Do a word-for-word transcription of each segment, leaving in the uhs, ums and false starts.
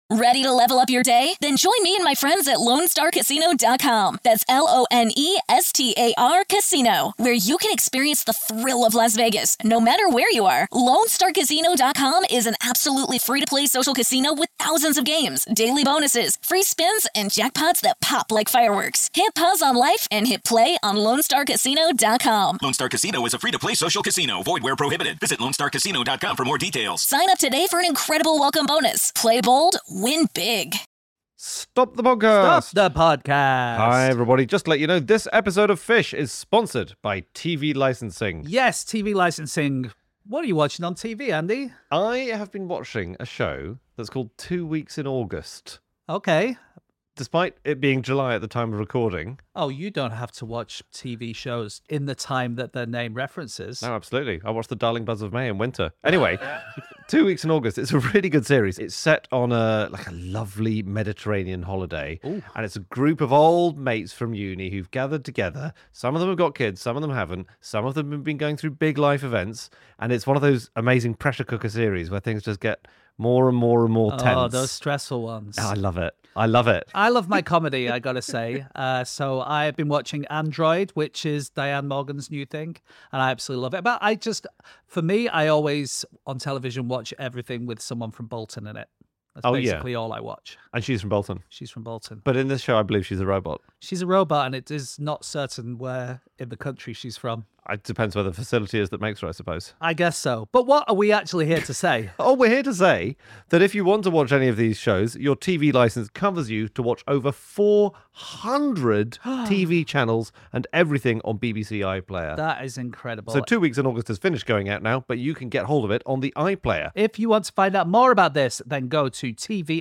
Ready to level up your day? Then join me and my friends at Lone Star Casino dot com. That's L O N E S T A R Casino, where you can experience the thrill of Las Vegas, no matter where you are. Lone Star Casino dot com is an absolutely free-to-play social casino with thousands of games, daily bonuses, free spins, and jackpots that pop like fireworks. Hit pause on life and hit play on Lone Star Casino dot com. Lone Star Casino is a free-to-play social casino. Void where prohibited. Visit Lone Star Casino dot com for more details. Sign up today for an incredible welcome bonus. Play bold, win big. Stop the podcast. Stop the podcast. Hi, everybody. Just to let you know, this episode of Fish is sponsored by T V licensing. Yes, T V licensing. What are you watching on T V, Andy? I have been watching a show that's called Two Weeks in August. Okay. Despite it being July at the time of recording. Oh, you don't have to watch T V shows in the time that their name references. No, absolutely. I watched The Darling Buzz of May in winter. Anyway, Two Weeks in August. It's a really good series. It's set on a like a lovely Mediterranean holiday. Ooh. And it's a group of old mates from uni who've gathered together. Some of them have got kids, some of them haven't. Some of them have been going through big life events. And it's one of those amazing pressure cooker series where things just get more and more and more tense. Oh, those stressful ones. Oh, I love it. I love it. I love my comedy, I gotta say. Uh, so I've been watching Android, which is Diane Morgan's new thing, and I absolutely love it. But I just, for me, I always on television watch everything with someone from Bolton in it. That's Oh, yeah. basically all I watch. And she's from Bolton. She's from Bolton. But in this show, I believe she's a robot. She's a robot, and it is not certain where in the country she's from. It depends where the facility is that makes her, I suppose. I guess so. But what are we actually here to say? Oh, we're here to say that if you want to watch any of these shows, your T V license covers you to watch over four hundred T V channels and everything on B B C iPlayer. That is incredible. So Two Weeks in August is finished going out now, but you can get hold of it on the iPlayer. If you want to find out more about this, then go to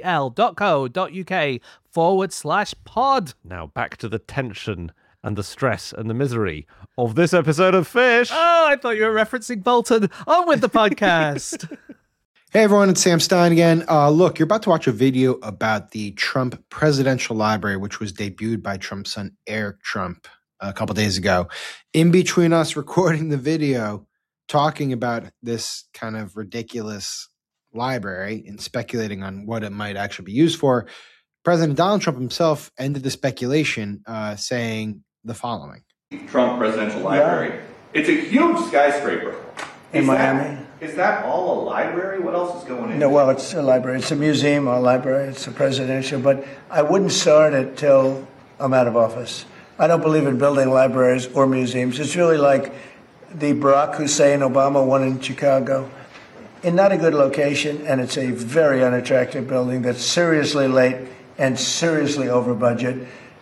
tvl.co.uk forward slash pod. Now back to the tension and the stress and the misery of this episode of Fish. Oh, I thought you were referencing Bolton. On with the podcast. Hey everyone, it's Sam Stein again. Uh, look, you're about to watch a video about the Trump Presidential Library, which was debuted by Trump's son, Eric Trump, a couple days ago. In between us recording the video, talking about this kind of ridiculous library and speculating on what it might actually be used for, President Donald Trump himself ended the speculation uh, saying the following. Trump Presidential Library. Yeah. It's a huge skyscraper. In is Miami. That, is that all a library? What else is going in? No, well, it's a library. It's a museum or a library. It's a presidential, but I wouldn't start it till I'm out of office. I don't believe in building libraries or museums. It's really like the Barack Hussein Obama one in Chicago. In not a good location, and it's a very unattractive building that's seriously late and seriously over budget.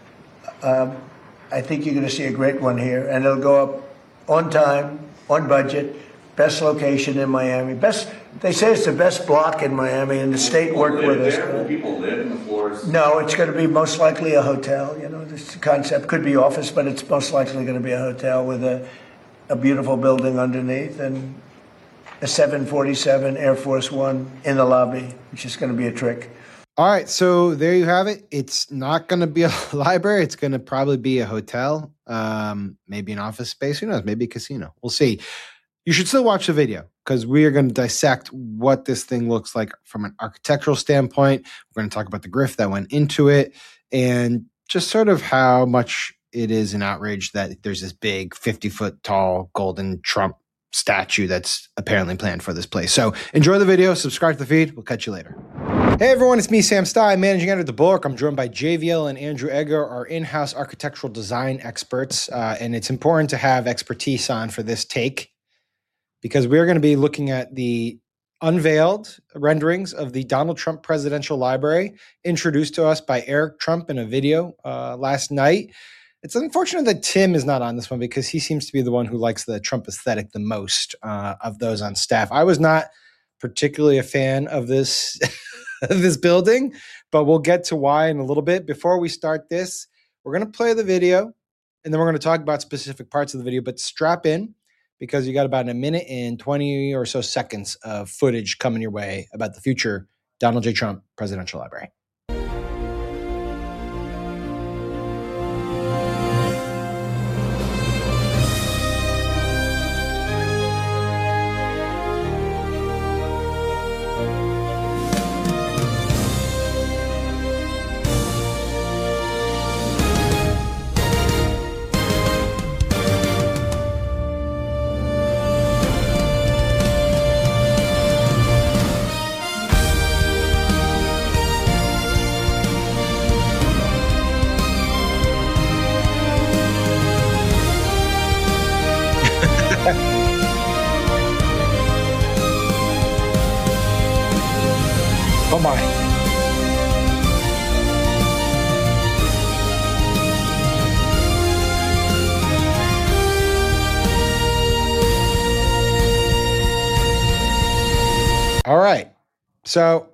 Um, I think you're going to see a great one here, and it'll go up on time, on budget, best location in Miami. Best. They say it's the best block in Miami, and the state worked with us. Will people live in the floors? No, it's going to be most likely a hotel. You know, this concept could be office, but it's most likely going to be a hotel with a, a beautiful building underneath and a seven forty-seven Air Force One in the lobby, which is going to be a trick. All right, so there you have it. It's not going to be a library. It's going to probably be a hotel, um, maybe an office space. Who knows? Maybe a casino. We'll see. You should still watch the video because we are going to dissect what this thing looks like from an architectural standpoint. We're going to talk about the grift that went into it and just sort of how much it is an outrage that there's this big fifty-foot tall golden Trump statue that's apparently planned for this place. So enjoy the video. Subscribe to the feed. We'll catch you later. Hey everyone, it's me, Sam Stein, managing editor of The Bulwark. I'm joined by J V L and Andrew Egger, our in-house architectural design experts. Uh, and it's important to have expertise on for this take because we're going to be looking at the unveiled renderings of the Donald Trump Presidential Library, introduced to us by Eric Trump in a video uh, last night. It's unfortunate that Tim is not on this one because he seems to be the one who likes the Trump aesthetic the most uh, of those on staff. I was not particularly a fan of this of this building, but we'll get to why in a little bit. Before we start this, we're going to play the video, and then we're going to talk about specific parts of the video, but strap in because you got about a minute and twenty or so seconds of footage coming your way about the future Donald J. Trump Presidential Library. All right. So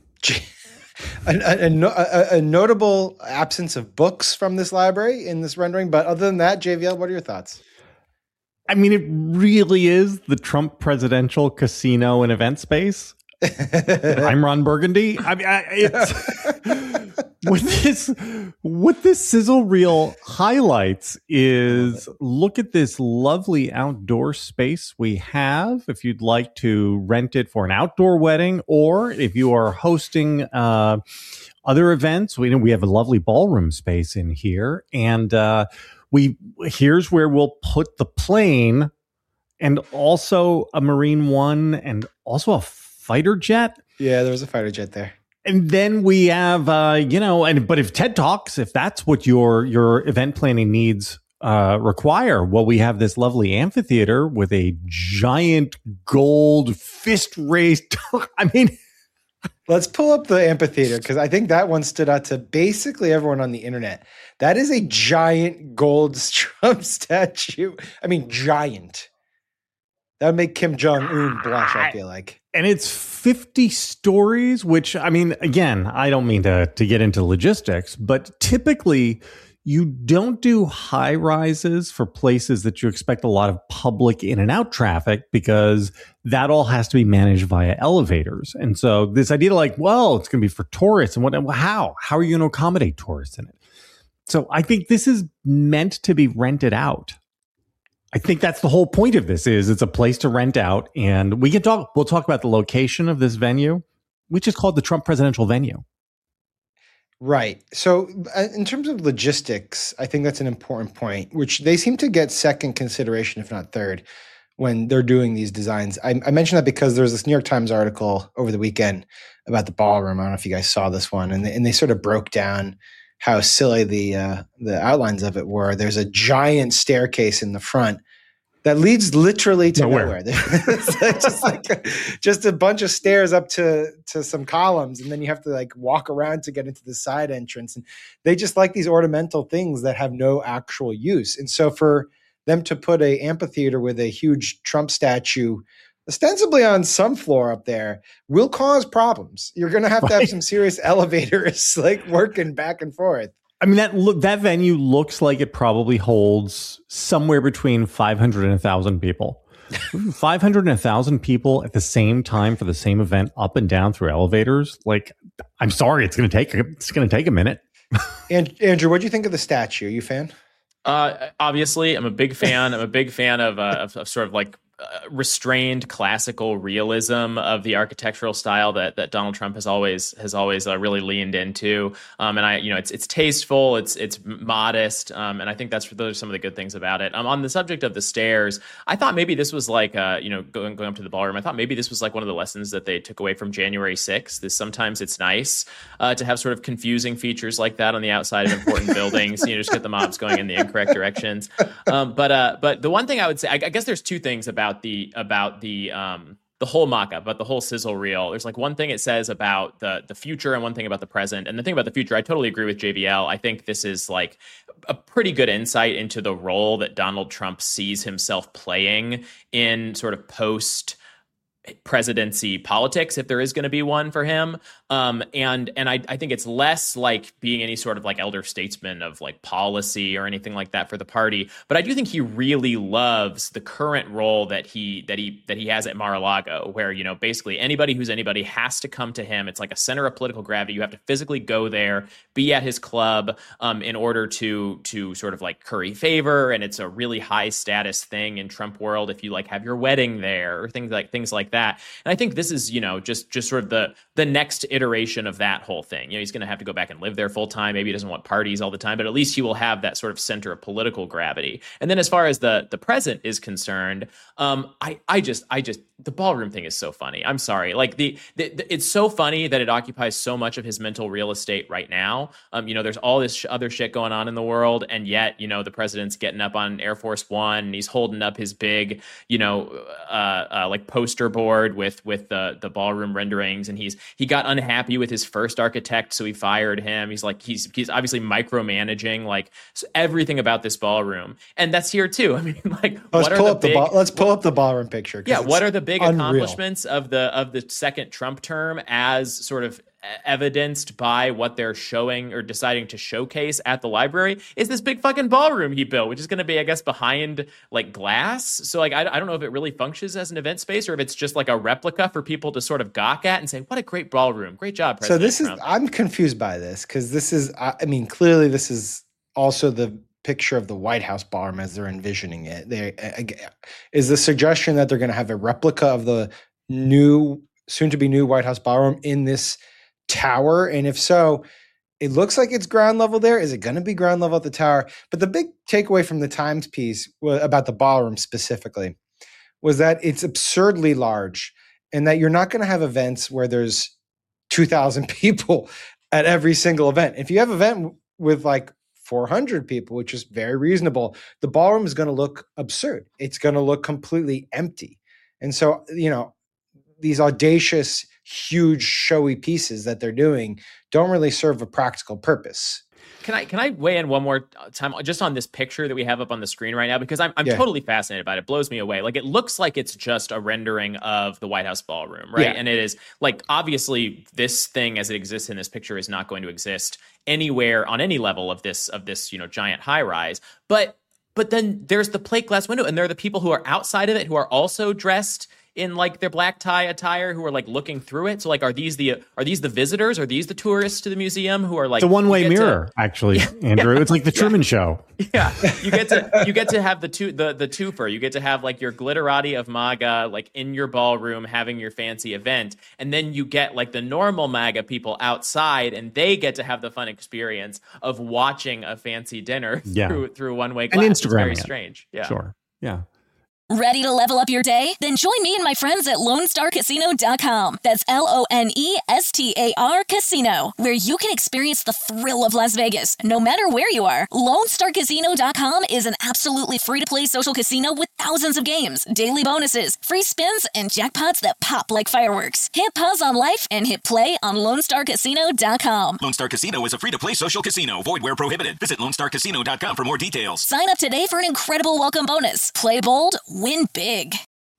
a, a, a, a notable absence of books from this library in this rendering. But other than that, J V L, what are your thoughts? I mean, it really is the Trump presidential casino and event space. I'm Ron Burgundy. I mean, I, it's, what this what this sizzle reel highlights is look at this lovely outdoor space we have. If you'd like to rent it for an outdoor wedding, or if you are hosting uh, other events, we know we have a lovely ballroom space in here, and uh, we here's where we'll put the plane, and also a Marine One, and also a fighter jet. Yeah, there was a fighter jet there. And then we have, uh, you know, and but if TED Talks, if that's what your your event planning needs uh, require, well, we have this lovely amphitheater with a giant gold fist raised. I mean, let's pull up the amphitheater because I think that one stood out to basically everyone on the internet. That is a giant gold Trump statue. I mean, giant. That would make Kim Jong-un blush, I feel like. And it's fifty stories, which, I mean, again, I don't mean to, to get into logistics, but typically you don't do high rises for places that you expect a lot of public in and out traffic because that all has to be managed via elevators. And so this idea like, well, it's going to be for tourists and what, how? How are you going to accommodate tourists in it? So I think this is meant to be rented out. I think that's the whole point of this is it's a place to rent out, and we can talk, we'll talk about the location of this venue, which is called the Trump Presidential Venue. Right. So uh, in terms of logistics, I think that's an important point, which they seem to get second consideration, if not third, when they're doing these designs. I, I mentioned that because there was this New York Times article over the weekend about the ballroom. I don't know if you guys saw this one, and they, and they sort of broke down how silly the uh, the outlines of it were. There's a giant staircase in the front that leads literally to nowhere. nowhere. It's like just like a, just a bunch of stairs up to to some columns, and then you have to like walk around to get into the side entrance. And they just like these ornamental things that have no actual use. And so for them to put a amphitheater with a huge Trump statue ostensibly on some floor up there will cause problems. You're going to have right. to have some serious elevators like working back and forth. I mean, that look, that venue looks like it probably holds somewhere between five hundred and one thousand people. five hundred and one thousand people at the same time for the same event up and down through elevators. Like, I'm sorry, it's going to take, it's going to take a minute. And Andrew, what do you think of the statue? Are you a fan? Uh, obviously, I'm a big fan. I'm a big fan of, uh, of, of sort of like Uh, restrained classical realism of the architectural style that that Donald Trump has always has always uh, really leaned into, um, and I you know it's it's tasteful, it's it's modest, um, and I think that's those are some of the good things about it. Um, on the subject of the stairs, I thought maybe this was like uh, you know going going up to the ballroom. I thought maybe this was like one of the lessons that they took away from January sixth. Is sometimes it's nice uh, to have sort of confusing features like that on the outside of important buildings. You know, just get the mobs going in the incorrect directions. Um, but uh, but the one thing I would say, I, I guess there's two things about. About the about the um, the whole mock-up, about the whole sizzle reel. There's like one thing it says about the the future and one thing about the present. And the thing about the future, I totally agree with J V L. I think this is like a pretty good insight into the role that Donald Trump sees himself playing in sort of post presidency politics, if there is going to be one for him. Um, and and I, I think it's less like being any sort of like elder statesman of like policy or anything like that for the party. But I do think he really loves the current role that he that he that he has at Mar-a-Lago, where, you know, basically anybody who's anybody has to come to him. It's like a center of political gravity. You have to physically go there, be at his club um, in order to to sort of like curry favor. And it's a really high status thing in Trump world if you like have your wedding there or things like things like that. That. And I think this is, you know, just just sort of the the next iteration of that whole thing. You know, he's going to have to go back and live there full time. Maybe he doesn't want parties all the time, but at least he will have that sort of center of political gravity. And then as far as the the present is concerned, um, I I just I just the ballroom thing is so funny. I'm sorry. Like the, the, the it's so funny that it occupies so much of his mental real estate right now. Um, you know, there's all this sh- other shit going on in the world, and yet, you know, the president's getting up on Air Force One and he's holding up his big, you know, uh, uh, like poster board with with the the ballroom renderings, and he's he got unhappy with his first architect, so he fired him. He's like he's he's obviously micromanaging like everything about this ballroom, and that's here too. I mean, like let's what pull are up the the big, ball, let's pull up the ballroom picture. Yeah, what are the big Unreal. accomplishments of the of the second Trump term, as sort of evidenced by what they're showing or deciding to showcase at the library, is this big fucking ballroom he built, which is going to be, I guess, behind like glass. So like, I, I don't know if it really functions as an event space or if it's just like a replica for people to sort of gawk at and say, what a great ballroom. Great job, President So this Trump. is, I'm confused by this because this is, I I mean, clearly this is also the picture of the White House ballroom as they're envisioning it. They uh, is the suggestion that they're going to have a replica of the new, soon to be new White House ballroom in this tower, and if so, it looks like it's ground level there. Is it going to be ground level at the tower? But the big takeaway from the Times piece about the ballroom specifically was that it's absurdly large and that you're not going to have events where there's two thousand people at every single event. If you have an event with like four hundred people, which is very reasonable, the ballroom is going to look absurd. It's going to look completely empty. And so, you know, these audacious, huge, showy pieces that they're doing don't really serve a practical purpose. Can I can I weigh in one more time just on this picture that we have up on the screen right now? Because I'm I'm Yeah. totally fascinated by it. It blows me away. Like, it looks like it's just a rendering of the White House ballroom, right? Yeah. And it is like, obviously this thing as it exists in this picture is not going to exist anywhere on any level of this of this, you know, giant high rise. But but then there's the plate glass window, and there are the people who are outside of it who are also dressed in like their black tie attire, who are like looking through it. So like, are these the are these the visitors? Are these the tourists to the museum who are like It's a one-way you get to- mirror, actually, Andrew. It's like the Truman Show. Yeah, you get to you get to have the two the the twofer. You get to have like your glitterati of MAGA like in your ballroom having your fancy event, and then you get like the normal MAGA people outside, and they get to have the fun experience of watching a fancy dinner Yeah. through through one way And glass. It's very Instagramming it. strange. Yeah, Sure. Yeah. Ready to level up your day? Then join me and my friends at Lone Star Casino dot com. That's L O N E S T A R Casino, where you can experience the thrill of Las Vegas, no matter where you are. Lone Star Casino dot com is an absolutely free-to-play social casino with thousands of games, daily bonuses, free spins, and jackpots that pop like fireworks. Hit pause on life and hit play on Lone Star Casino dot com. Lone Star Casino is a free-to-play social casino. Void where prohibited. Visit Lone Star Casino dot com for more details. Sign up today for an incredible welcome bonus. Play bold, win big.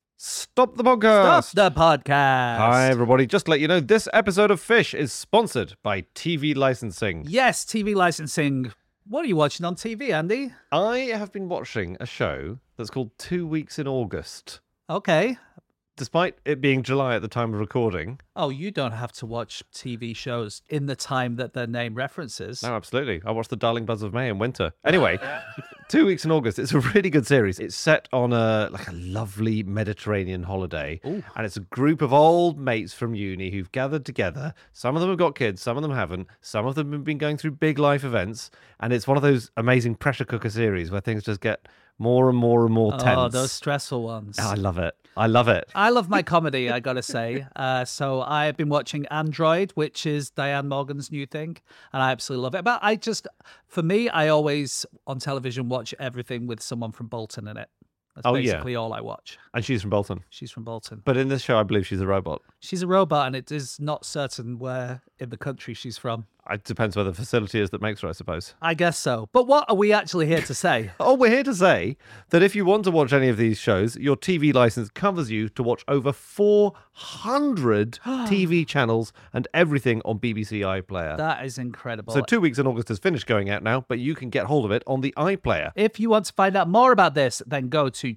Stop the podcast. Stop the podcast. Hi, everybody. Just to let you know, this episode of Fish is sponsored by T V licensing. Yes, T V licensing. What are you watching on T V, Andy? I have been watching a show that's called Two Weeks in August. Okay. Despite it being July at the time of recording. Oh, you don't have to watch T V shows in the time that their name references. No, absolutely. I watched The Darling Buds of May in winter. Anyway, Two Weeks in August. It's a really good series. It's set on a like a lovely Mediterranean holiday. Ooh. And it's a group of old mates from uni who've gathered together. Some of them have got kids, some of them haven't. Some of them have been going through big life events. And it's one of those amazing pressure cooker series where things just get more and more and more tense. Oh, those stressful ones. I love it. I love it. I love my comedy, I gotta say. Uh, so I've been watching Android, which is Diane Morgan's new thing, and I absolutely love it. But I just, for me, I always on television watch everything with someone from Bolton in it. That's Oh, yeah. basically all I watch. And she's from Bolton. She's from Bolton. But in this show, I believe she's a robot. She's a robot, and it is not certain where in the country she's from. It depends where the facility is that makes her, I suppose. I guess so. But what are we actually here to say? Oh, we're here to say that if you want to watch any of these shows, your T V license covers you to watch over four hundred T V channels and everything on B B C iPlayer. That is incredible. So Two Weeks in August is finished going out now, but you can get hold of it on the iPlayer. If you want to find out more about this, then go to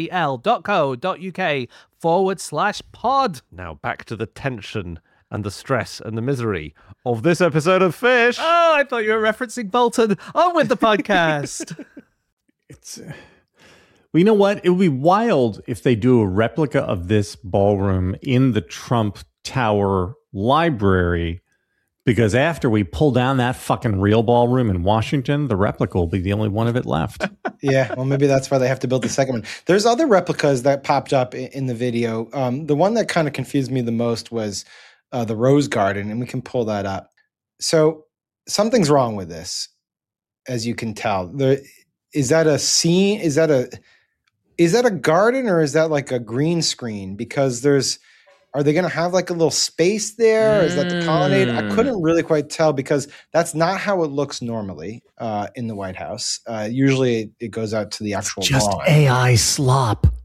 tvl.co.uk forward slash pod. Now back to the tension and the stress and the misery of this episode of Fish. Oh, I thought you were referencing Bolton. On with the podcast. It's. Uh, well, you know what? It would be wild if they do a replica of this ballroom in the Trump Tower library, because after we pull down that fucking real ballroom in Washington, the replica will be the only one of it left. Yeah, well, maybe that's why they have to build the second one. There's other replicas that popped up in, in the video. Um, the one that kind of confused me the most was uh, the Rose Garden, and we can pull that up. So something's wrong with this, as you can tell. There, is that a scene? Is that a is that a garden, or is that like a green screen? Because there's, are they going to have like a little space there? Is that the colonnade? I couldn't really quite tell, because that's not how it looks normally uh, in the White House. Uh, usually it goes out to the actual Just lawn. A I slop.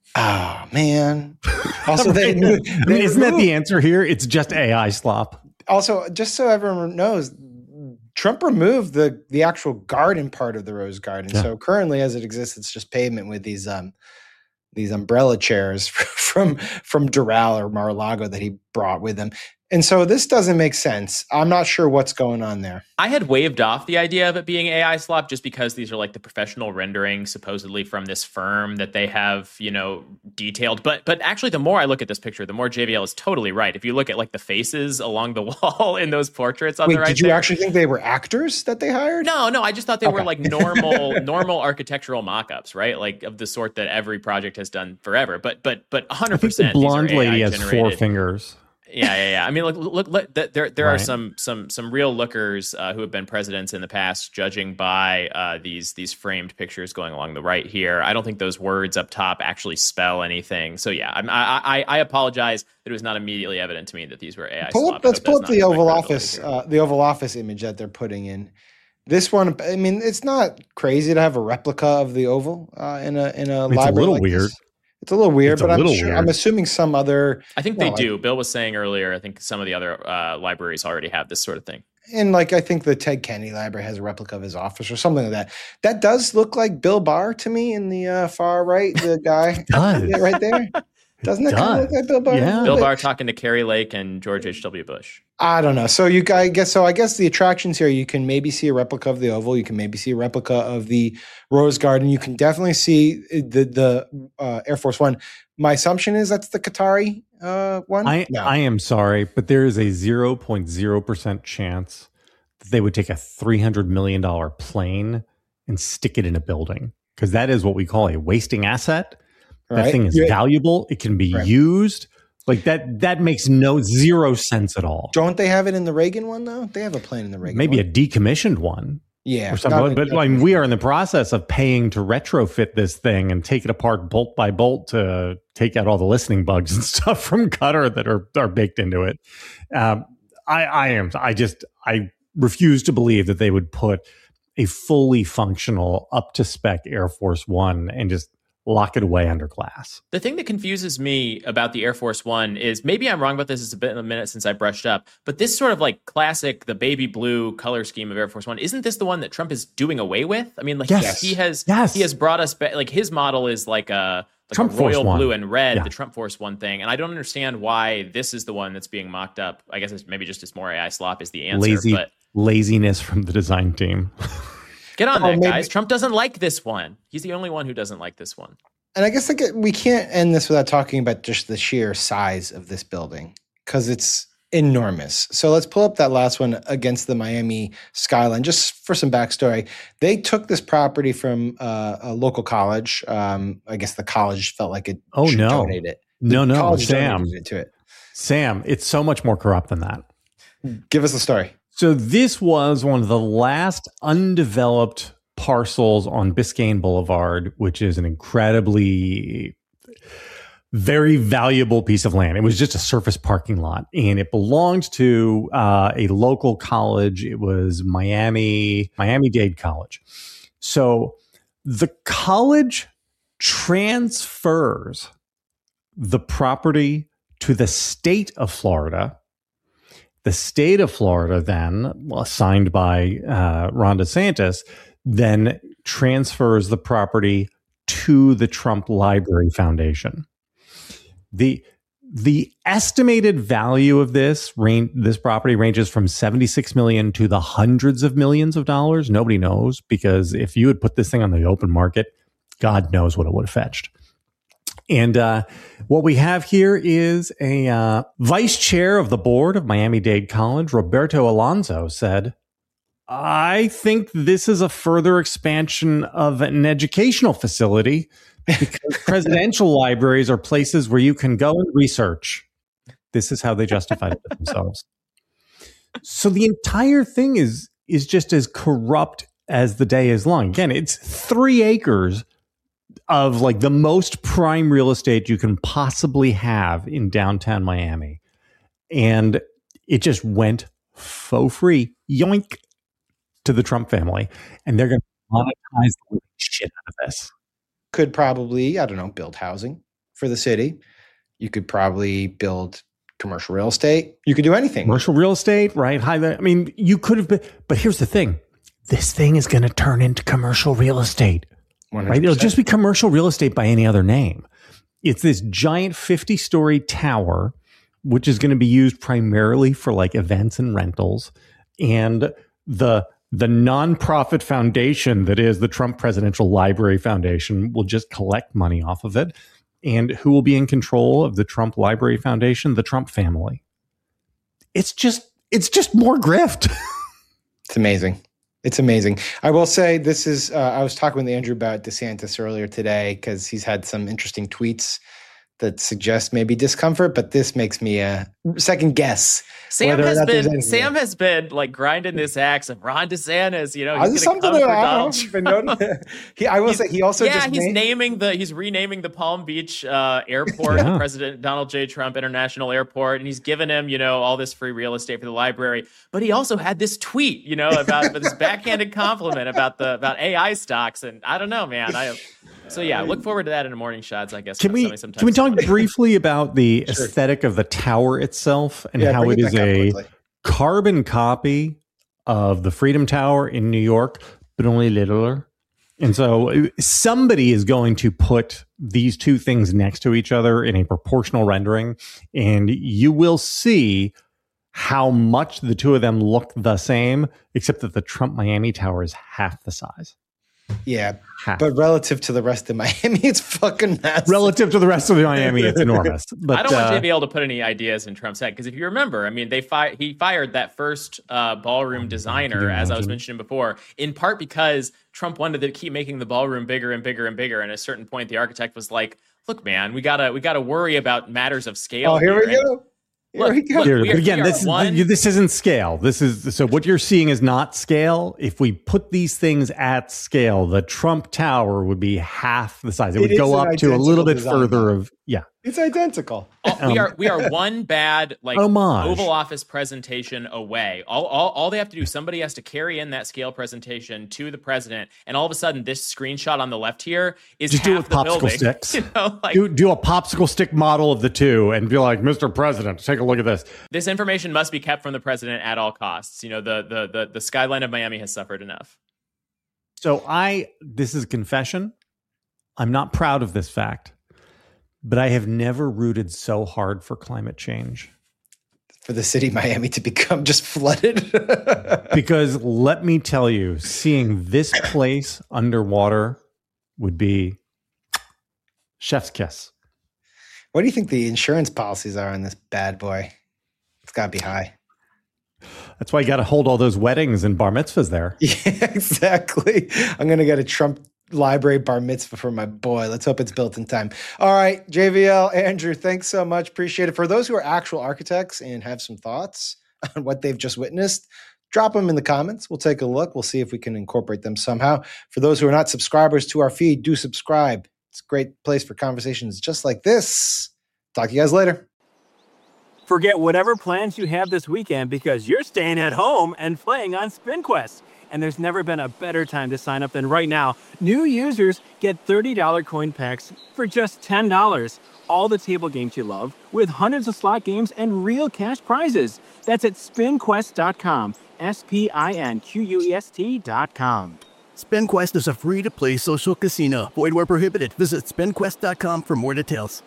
Oh man. Also, they, I they mean, isn't that removed- the answer here? It's just A I slop. Also, just so everyone knows, Trump removed the the actual garden part of the Rose Garden. Yeah. So currently, as it exists, it's just pavement with these um these umbrella chairs from from Doral or Mar-a-Lago that he brought with him. And so this doesn't make sense. I'm not sure what's going on there. I had waved off the idea of it being A I slop just because these are like the professional renderings supposedly from this firm that they have, you know, detailed. But but actually, the more I look at this picture, the more J V L is totally right. If you look at like the faces along the wall in those portraits on Wait, the right did you there, actually think they were actors that they hired? No, no, I just thought they Okay. were like normal normal architectural mock-ups, right? Like of the sort that every project has done forever. But but but one I hundred think the percent blonde these are lady A I has four generated. fingers. Yeah, yeah, yeah. I mean, look, look, look th- there there are Right. some some some real lookers uh, who have been presidents in the past, judging by uh, these these framed pictures going along the right here. I don't think those words up top actually spell anything. So yeah, I'm, I I I apologize that it was not immediately evident to me that these were A I. Pull slop. up, let's I hope pull up that's the not my Oval credibility Office, here. uh, the Oval Office image that they're putting in. This one, I mean, it's not crazy to have a replica of the Oval uh, in a in a It's a library. little like weird. this. It's a little weird, It's a but I'm little sure, weird. I'm assuming some other. I think well, they like- do. Bill was saying earlier. I think some of the other uh, libraries already have this sort of thing. And like I think the Ted Kennedy Library has a replica of his office or something like that. That does look like Bill Barr to me in the uh, far right, the guy does. Yeah, right there. Doesn't it kind of look does. like Bill Barr? Yeah. Bill But- Barr talking to Carrie Lake and George H W. Bush. I don't know. So you, I guess, so I guess the attractions here, you can maybe see a replica of the Oval. You can maybe see a replica of the Rose Garden. You can definitely see the the uh, Air Force One. My assumption is that's the Qatari uh, one. I, no. I am sorry, but there is a zero point zero percent chance that they would take a three hundred million dollars plane and stick it in a building, because that is what we call a wasting asset. That Right? thing is Yeah. valuable. It can be Right. used. Like that, that makes no zero sense at all. Don't they have it in the Reagan one though? They have a plane in the Reagan. Maybe one. a decommissioned one. yeah, Or something. not- But not- I mean, we are in the process of paying to retrofit this thing and take it apart bolt by bolt to take out all the listening bugs and stuff from Qatar that are are baked into it. Um, I, I am. I just I refuse to believe that they would put a fully functional, up to spec Air Force One and just lock it away under glass. The thing that confuses me about the Air Force One is, maybe I'm wrong about this. It's a bit in a minute since I brushed up, but this sort of like classic, the baby blue color scheme of Air Force One, isn't this the one that Trump is doing away with? I mean, like Yes. he has, Yes. he has brought us back. Like his model is like a, like Trump a Force royal One. blue and red, Yeah. the Trump Force One thing, and I don't understand why this is the one that's being mocked up. I guess it's maybe just it's more A I slop is the answer, Lazy but laziness from the design team. get on Oh, that, maybe- guys. Trump doesn't like this one. He's the only one who doesn't like this one. And I guess like we can't end this without talking about just the sheer size of this building because it's enormous. So let's pull up that last one against the Miami skyline. Just for some backstory, they took this property from uh, a local college. Um, I guess the college felt like it Oh, should no. donate it. The No, no, college Sam. donated it to it. Sam, it's so much more corrupt than that. Give us the story. So this was one of the last undeveloped parcels on Biscayne Boulevard, which is an incredibly very valuable piece of land. It was just a surface parking lot, and it belonged to uh, a local college. It was Miami, Miami-Dade College. So the college transfers the property to the state of Florida. The state of Florida then, well, signed by uh, Ron DeSantis, then transfers the property to the Trump Library Foundation. The the estimated value of this range, this property ranges from seventy-six million dollars to the hundreds of millions of dollars. Nobody knows, because if you had put this thing on the open market, God knows what it would have fetched. And uh, what we have here is a uh, vice chair of the board of Miami-Dade College, Roberto Alonso, said, I think this is a further expansion of an educational facility because presidential libraries are places where you can go and research. This is how they justified it to themselves. So the entire thing is is just as corrupt as the day is long. Again, it's three acres of like the most prime real estate you can possibly have in downtown Miami. And it just went faux free, yoink, to the Trump family. And they're going to monetize the shit out of this. Could probably, I don't know, build housing. for the city. You could probably build commercial real estate. You could do anything. Commercial real estate, right? High, I mean, you could have been, but here's the thing. This thing is going to turn into commercial real estate, one hundred percent. right? It'll just be commercial real estate by any other name. It's this giant fifty-story tower, which is going to be used primarily for like events and rentals. And the the nonprofit foundation that is the Trump Presidential Library Foundation will just collect money off of it. And who will be in control of the Trump Library Foundation? The Trump family. It's just it's just more grift. It's amazing. It's amazing. I will say this is, uh, I was talking with Andrew about DeSantis earlier today because he's had some interesting tweets that suggest maybe discomfort, but this makes me a second guess. Sam whether or has not there's been anything Sam there. has been like grinding this axe of Ron DeSantis. You know, Uh, he's there's gonna something come that for I Donald don't know. Been noting- he, I will He's- say he also yeah, just he's named- naming the he's renaming the Palm Beach uh, airport, Yeah. the President Donald J. Trump International Airport, and he's given him, you know, all this free real estate for the library. But he also had this tweet, you know, about this backhanded compliment about the about A I stocks, and I don't know, man. I so yeah, look forward to that in the morning shots, I guess. Can we sometime can we talk soon. briefly about the Sure. aesthetic of the tower itself and Yeah, how bring it it is back up a quickly. carbon copy of the Freedom Tower in New York, but only littler. And so somebody is going to put these two things next to each other in a proportional rendering, and you will see how much the two of them look the same, except that the Trump Miami Tower is half the size. Yeah, Half. but relative to the rest of Miami, it's fucking massive. Relative to the rest of Miami, it's enormous. But I don't want uh, J B L to put any ideas in Trump's head because if you remember, I mean, they fi- he fired that first uh, ballroom designer, as I was imagine? mentioning before, in part because Trump wanted to keep making the ballroom bigger and bigger and bigger. And at a certain point, the architect was like, "Look, man, we gotta we gotta worry about matters of scale." Oh, here we And- go. Here Look, we go. look, Here, we but are- again, we are this is one- this isn't scale. This is so what you're seeing is not scale. If we put these things at scale, the Trump Tower would be half the size. It, It would is go an up to a little identical bit design, further though. of yeah. It's identical. Oh, we are we are one bad like Homage. Oval Office presentation away. All, all all they have to do, somebody has to carry in that scale presentation to the president, and all of a sudden, this screenshot on the left here is Just half do it with the popsicle building. sticks. You know, like do do a popsicle stick model of the two and be like, Mister President, take a look at this. this information must be kept from the president at all costs. You know, the the the, the skyline of Miami has suffered enough. So I this is a confession. I'm not proud of this fact, but I have never rooted so hard for climate change. For the city of Miami to become just flooded. Because let me tell you, seeing this place underwater would be chef's kiss. What do you think the insurance policies are on this bad boy? It's got to be high. That's why you got to hold all those weddings and bar mitzvahs there. Yeah, exactly. I'm going to get a Trump library bar mitzvah for my boy. Let's hope it's built in time. All right, J V L, Andrew, thanks so much. Appreciate it. For those who are actual architects and have some thoughts on what they've just witnessed, drop them in the comments. We'll take a look. We'll see if we can incorporate them somehow. For those who are not subscribers to our feed, do subscribe. It's a great place for conversations just like this. Talk to you guys later. Forget whatever plans you have this weekend because you're staying at home and playing on SpinQuest. And there's never been a better time to sign up than right now. New users get thirty dollars coin packs for just ten dollars. All the table games you love with hundreds of slot games and real cash prizes. That's at spin quest dot com. S P I N Q U E S T dot com. SpinQuest is a free-to-play social casino. Void where prohibited. Visit spin quest dot com for more details.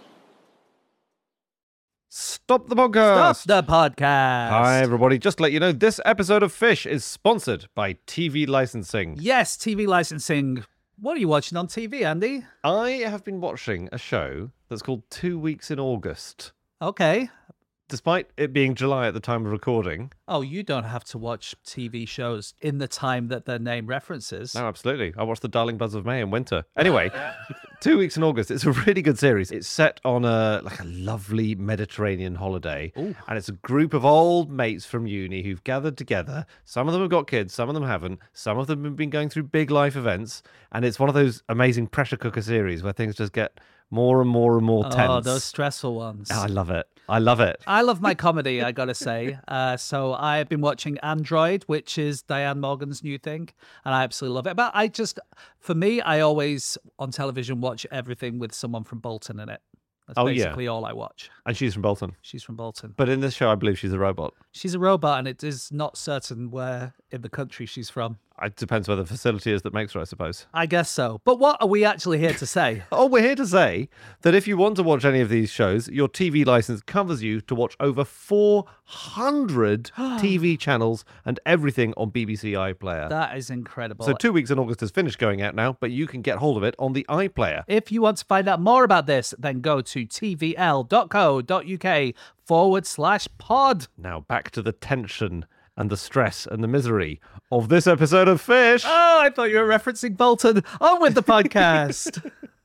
Stop the podcast. Stop the podcast. Hi, everybody. Just to let you know, this episode of Fish is sponsored by T V licensing. Yes, T V licensing. What are you watching on T V, Andy? I have been watching a show that's called Two Weeks in August. Okay. Despite it being July at the time of recording. Oh, you don't have to watch T V shows in the time that their name references. No, absolutely. I watched The Darling Buds of May in winter. Anyway, Two Weeks in August. It's a really good series. It's set on a like a lovely Mediterranean holiday. Ooh. And it's a group of old mates from uni who've gathered together. Some of them have got kids, some of them haven't. Some of them have been going through big life events. And it's one of those amazing pressure cooker series where things just get more and more and more tense. Oh, those stressful ones. Oh, I love it. I love it. I love my comedy, I gotta say. Uh, so I've been watching Android, which is Diane Morgan's new thing, and I absolutely love it. But I just, for me, I always on television watch everything with someone from Bolton in it. That's Oh, yeah. basically all I watch. And she's from Bolton. She's from Bolton. But in this show, I believe she's a robot. She's a robot, and it is not certain where in the country she's from. It depends where the facility is that makes her, I suppose. I guess so. But what are we actually here to say? Oh, we're here to say that if you want to watch any of these shows, your T V license covers you to watch over four hundred T V channels and everything on B B C iPlayer. That is incredible. So two weeks in August has finished going out now, but you can get hold of it on the iPlayer. If you want to find out more about this, then go to tvl.co.uk forward slash pod. Now back to the tension and the stress and the misery of this episode of Fish. Oh, I thought you were referencing Bolton. On with the podcast.